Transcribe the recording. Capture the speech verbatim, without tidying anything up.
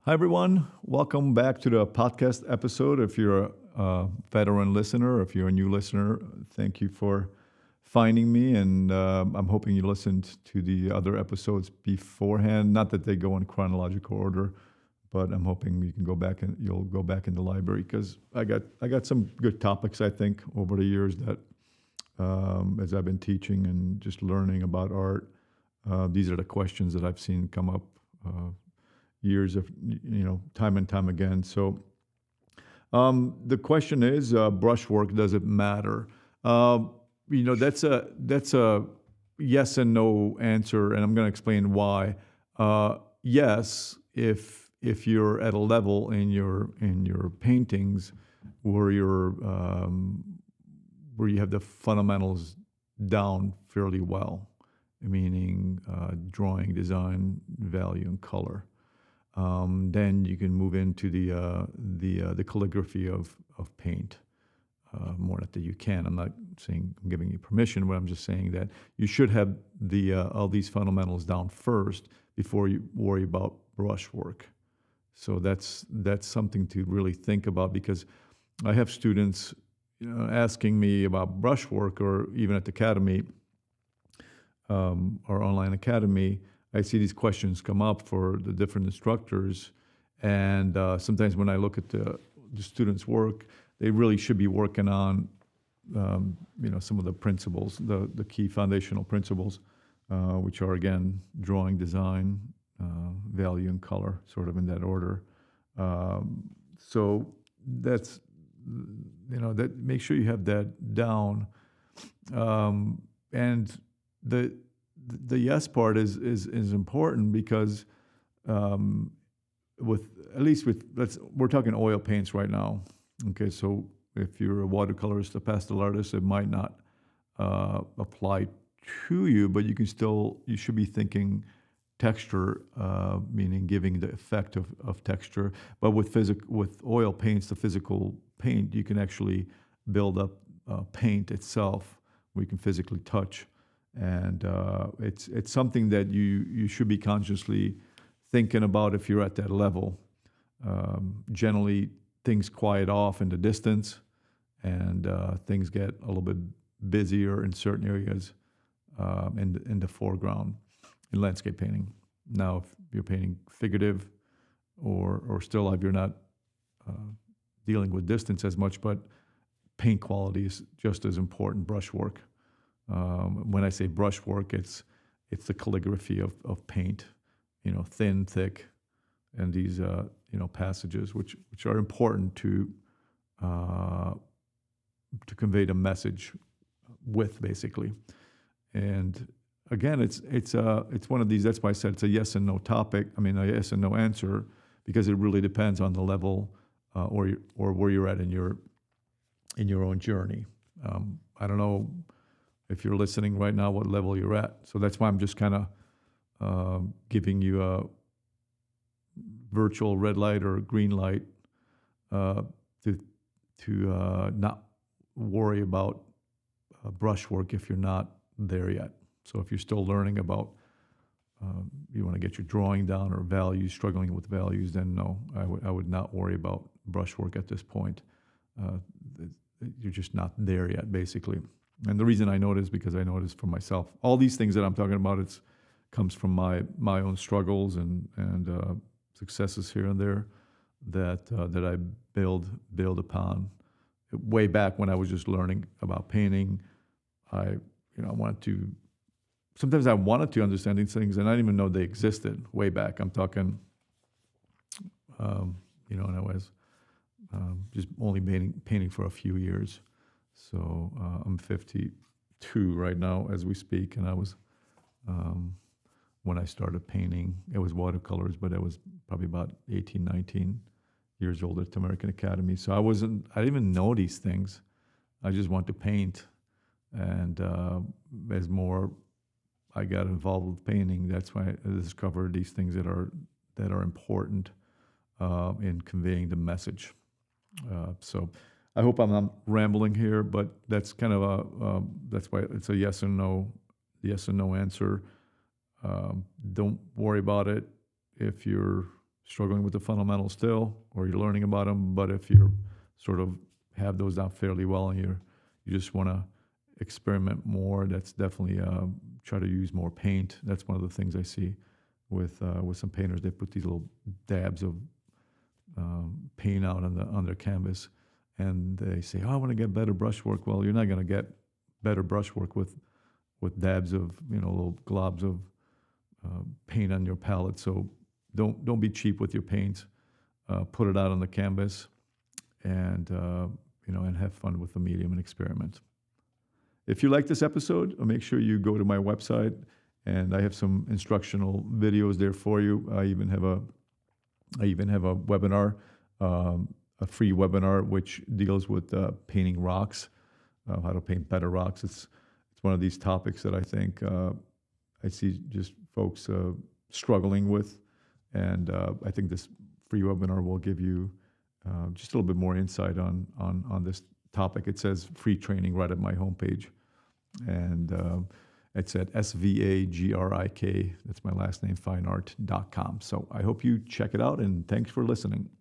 Hi, everyone. Welcome back to the podcast episode. If you're a, a veteran listener, if you're a new listener, thank you for finding me. And um I'm hoping you listened to the other episodes beforehand. Not that they go in chronological order, but I'm hoping you can go back and you'll go back in the library because I got I got some good topics I think over the years that um, as I've been teaching and just learning about art, uh, these are the questions that I've seen come up. Uh, years of you know time and time again. So um, the question is, uh, brushwork, does it matter? Uh, you know that's a that's a yes and no answer, and I'm going to explain why. Uh, yes, if if you're at a level in your in your paintings where you're um, where you have the fundamentals down fairly well, meaning uh, drawing, design, value, and color. Um, then you can move into the uh, the uh, the calligraphy of of paint. Uh, more that you can. I'm not saying I'm giving you permission, but I'm just saying that you should have the uh, all these fundamentals down first before you worry about brushwork. So that's that's something to really think about because I have students you know, asking me about brushwork, or even at the academy, um, our online academy. I see these questions come up for the different instructors, and uh, sometimes when I look at the, the students' work, they really should be working on, um, you know, some of the principles, the the key foundational principles, uh, which are again drawing, design, uh, value, and color, sort of in that order. Um, so that's you know that make sure you have that down, um, and the the yes part is is is important because um, with at least with let's we're talking oil paints right now. Okay, so if you're a watercolorist, a pastel artist, it might not uh, apply to you, but you can still you should be thinking texture, uh, meaning giving the effect of, of texture. But with physic with oil paints, the physical paint, you can actually build up uh, paint itself. We can physically touch. And uh, it's it's something that you you should be consciously thinking about if you're at that level. Um, generally, things quiet off in the distance, and uh, things get a little bit busier in certain areas um, in the, in the foreground in landscape painting. Now, if you're painting figurative or or still life, you're not uh, dealing with distance as much, but paint quality is just as important. Brushwork. Um, when I say brushwork, it's it's the calligraphy of, of paint, you know, thin, thick, and these uh, you know passages, which which are important to uh, to convey the message with, basically. And again, it's it's uh it's one of these. That's why I said it's a yes and no topic. I mean, a yes and no answer, because it really depends on the level uh, or your, or where you're at in your in your own journey. Um, I don't know. If you're listening right now, what level you're at. So that's why I'm just kind of uh, giving you a virtual red light or green light uh, to to uh, not worry about uh, brushwork if you're not there yet. So if you're still learning about, um, you want to get your drawing down or values, struggling with values, then no, I would I would not worry about brushwork at this point. Uh, you're just not there yet, basically. And the reason I know it is because I know it is for myself. All these things that I'm talking about, it's comes from my my own struggles and and uh, successes here and there that uh, that I build build upon. Way back when I was just learning about painting, I you know I wanted to. Sometimes I wanted to understand these things, and I didn't even know they existed. Way back, I'm talking. Um, you know, and I was um, just only painting painting for a few years. So uh, I'm fifty-two right now as we speak, and I was, um, when I started painting, it was watercolors, but I was probably about eighteen, nineteen years old at the American Academy. So I wasn't, I didn't even know these things. I just wanted to paint. And uh, as more I got involved with painting, that's why I discovered these things that are, that are important uh, in conveying the message. Uh, so I hope I'm not rambling here, but that's kind of a, um, that's why it's a yes and no, yes and no answer. Um, don't worry about it if you're struggling with the fundamentals still, or you're learning about them, but if you're sort of have those down fairly well and you're, you just want to experiment more, that's definitely uh, try to use more paint. That's one of the things I see with uh, with some painters. They put these little dabs of um, paint out on the on their canvas, and they say, "Oh, I want to get better brushwork." Well, you're not going to get better brushwork with with dabs of, you know, little globs of uh, paint on your palette. So don't don't be cheap with your paint. Uh, put it out on the canvas, and uh, you know, and have fun with the medium and experiment. If you like this episode, make sure you go to my website, and I have some instructional videos there for you. I even have a, I even have a webinar, um, a free webinar which deals with uh, painting rocks, uh, how to paint better rocks. It's it's one of these topics that I think uh, I see just folks uh, struggling with, and uh, I think this free webinar will give you uh, just a little bit more insight on on on this topic. It says free training right at my homepage. And uh, it's at S V A G R I K, that's my last name, fine art dot com. So I hope you check it out, and thanks for listening.